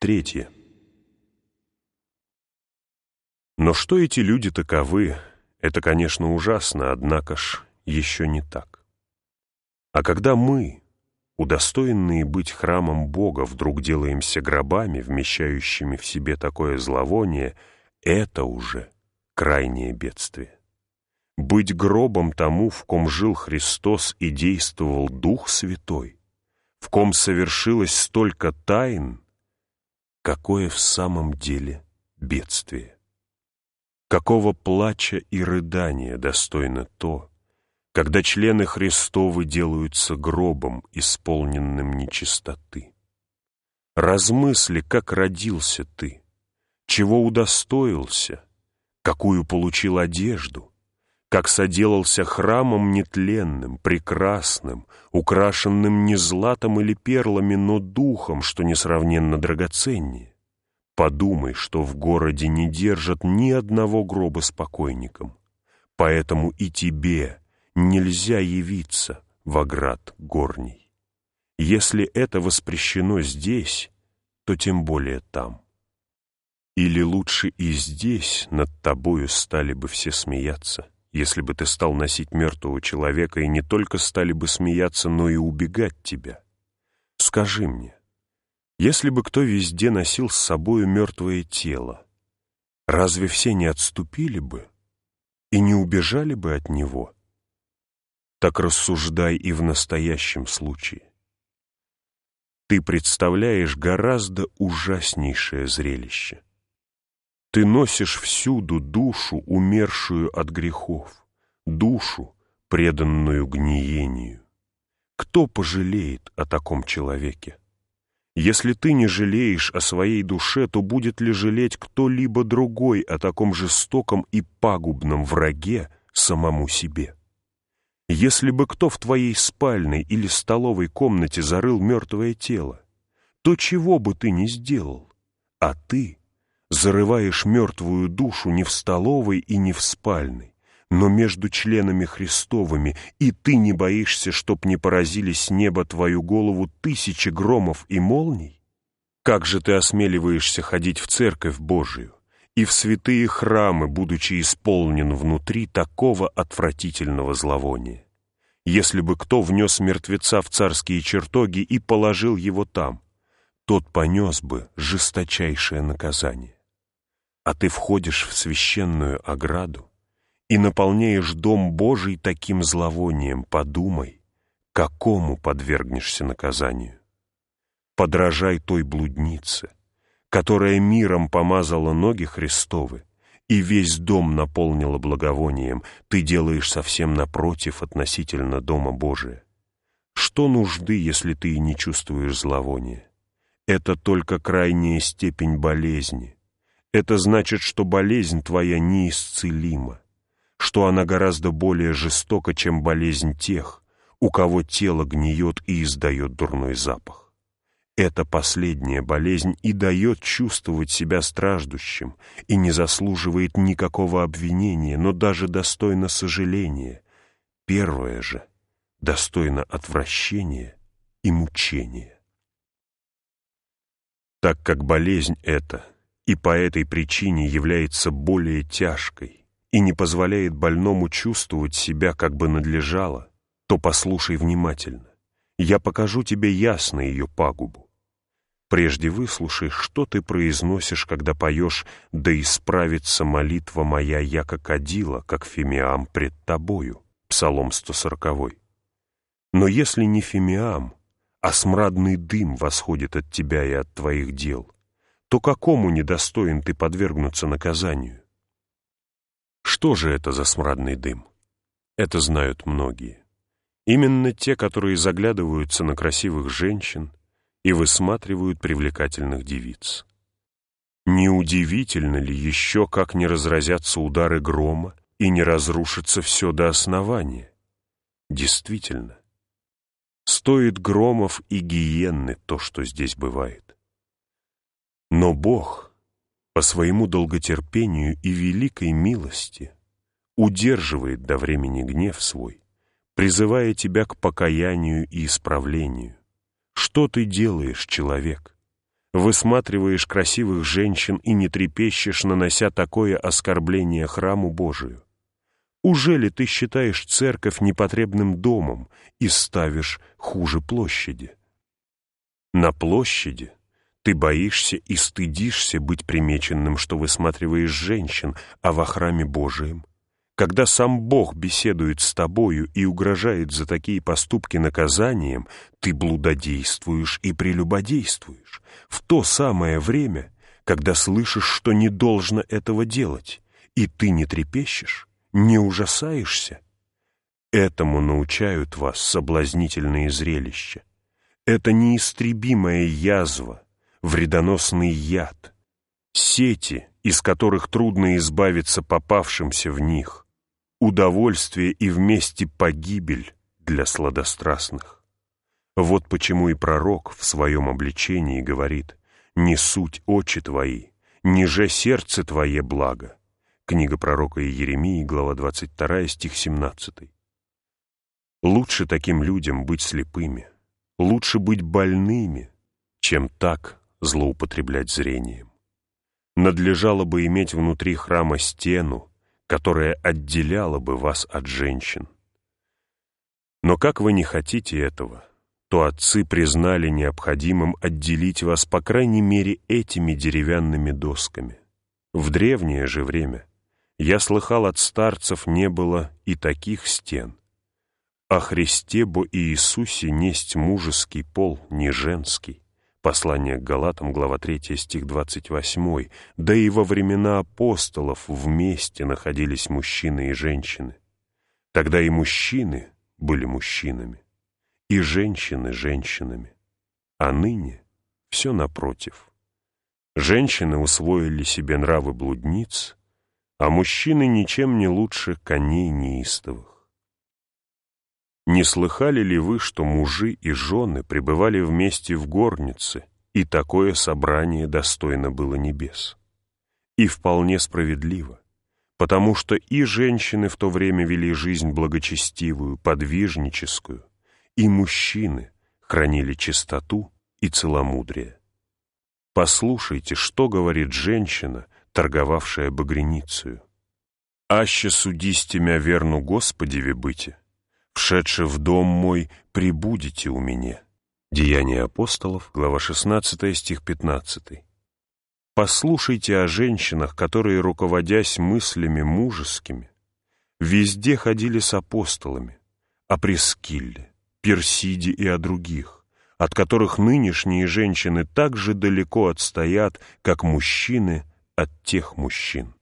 Третье. Но что эти люди таковы, это, конечно, ужасно, однако ж еще не так. А когда мы, удостоенные быть храмом Бога, вдруг делаемся гробами, вмещающими в себе такое зловоние, это уже крайнее бедствие. Быть гробом тому, в ком жил Христос и действовал Дух Святой, в ком совершилось столько тайн, какое в самом деле бедствие. Какого плача и рыдания достойно то, когда члены Христовы делаются гробом, исполненным нечистоты. Размысли, как родился ты, чего удостоился, какую получил одежду, как соделался храмом нетленным, прекрасным, украшенным не златом или перлами, но духом, что несравненно драгоценнее. Подумай, что в городе не держат ни одного гроба с покойником, поэтому и тебе нельзя явиться во град горний. Если это воспрещено здесь, то тем более там. Или лучше и здесь над тобою стали бы все смеяться, если бы ты стал носить мертвого человека, и не только стали бы смеяться, но и убегать тебя. Скажи мне, если бы кто везде носил с собою мертвое тело, разве все не отступили бы и не убежали бы от него? Так рассуждай и в настоящем случае. Ты представляешь гораздо ужаснейшее зрелище. Ты носишь всюду душу, умершую от грехов, душу, преданную гниению. Кто пожалеет о таком человеке? Если ты не жалеешь о своей душе, то будет ли жалеть кто-либо другой о таком жестоком и пагубном враге самому себе? Если бы кто в твоей спальной или столовой комнате зарыл мертвое тело, то чего бы ты ни сделал, а ты зарываешь мертвую душу не в столовой и не в спальной, но между членами Христовыми, и ты не боишься, чтоб не поразили с неба твою голову тысячи громов и молний? Как же ты осмеливаешься ходить в церковь Божию и в святые храмы, будучи исполнен внутри такого отвратительного зловония? Если бы кто внес мертвеца в царские чертоги и положил его там, тот понес бы жесточайшее наказание. А ты входишь в священную ограду и наполняешь дом Божий таким зловонием, подумай, какому подвергнешься наказанию. Подражай той блуднице, которая миром помазала ноги Христовы и весь дом наполнила благовонием, ты делаешь совсем напротив относительно дома Божия. Что нужды, если ты и не чувствуешь зловония? Это только крайняя степень болезни. Это значит, что болезнь твоя неисцелима, что она гораздо более жестока, чем болезнь тех, у кого тело гниет и издает дурной запах. Эта последняя болезнь и дает чувствовать себя страждущим, и не заслуживает никакого обвинения, но даже достойна сожаления. Первая же достойна отвращения и мучения. Так как болезнь эта и по этой причине является более тяжкой, и не позволяет больному чувствовать себя, как бы надлежало, то послушай внимательно. Я покажу тебе ясно ее пагубу. Прежде выслушай, что ты произносишь, когда поешь «Да исправится молитва моя, яко кадила, как фимиам пред тобою» Псалом 140. Но если не фимиам, а смрадный дым восходит от тебя и от твоих дел, то какому недостоин ты подвергнуться наказанию? Что же это за смрадный дым? Это знают многие. Именно те, которые заглядываются на красивых женщин и высматривают привлекательных девиц. Неудивительно ли еще, как не разразятся удары грома и не разрушится все до основания? Действительно, стоит громов и гиенны то, что здесь бывает. Но Бог по своему долготерпению и великой милости удерживает до времени гнев свой, призывая тебя к покаянию и исправлению. Что ты делаешь, человек? Высматриваешь красивых женщин и не трепещешь, нанося такое оскорбление храму Божию? Уже ли ты считаешь церковь непотребным домом и ставишь хуже площади? На площади ты боишься и стыдишься быть примеченным, что высматриваешь женщин, а во храме Божием, когда сам Бог беседует с тобою и угрожает за такие поступки наказанием, ты блудодействуешь и прелюбодействуешь в то самое время, когда слышишь, что не должно этого делать, и ты не трепещешь, не ужасаешься. Этому научают вас соблазнительные зрелища. Это неистребимая язва, вредоносный яд, сети, из которых трудно избавиться попавшимся в них, удовольствие и вместе погибель для сладострастных. Вот почему и пророк в своем обличении говорит: «Не суть очи твои, ниже сердце твое благо». Книга пророка Иеремии, глава 22, стих 17. Лучше таким людям быть слепыми, лучше быть больными, чем так злоупотреблять зрением. Надлежало бы иметь внутри храма стену, которая отделяла бы вас от женщин. Но как вы не хотите этого, то отцы признали необходимым отделить вас по крайней мере этими деревянными досками. В древнее же время, я слыхал, от старцев не было и таких стен. О Христе бо Иисусе несть мужеский пол, не женский. Послание к Галатам, глава 3, стих 28. Да и во времена апостолов вместе находились мужчины и женщины. Тогда и мужчины были мужчинами, и женщины женщинами. А ныне все напротив. Женщины усвоили себе нравы блудниц, а мужчины ничем не лучше коней неистовых. Не слыхали ли вы, что мужи и жены пребывали вместе в горнице, и такое собрание достойно было небес? И вполне справедливо, потому что и женщины в то время вели жизнь благочестивую, подвижническую, и мужчины хранили чистоту и целомудрие. Послушайте, что говорит женщина, торговавшая багреницею. «Аще судисте мя верну Господеве быте, вшедше в дом мой, прибудете у меня». Деяния апостолов, глава 16, стих 15. Послушайте о женщинах, которые, руководясь мыслями мужескими, везде ходили с апостолами, о Прескилле, Персиде и о других, от которых нынешние женщины так же далеко отстоят, как мужчины от тех мужчин.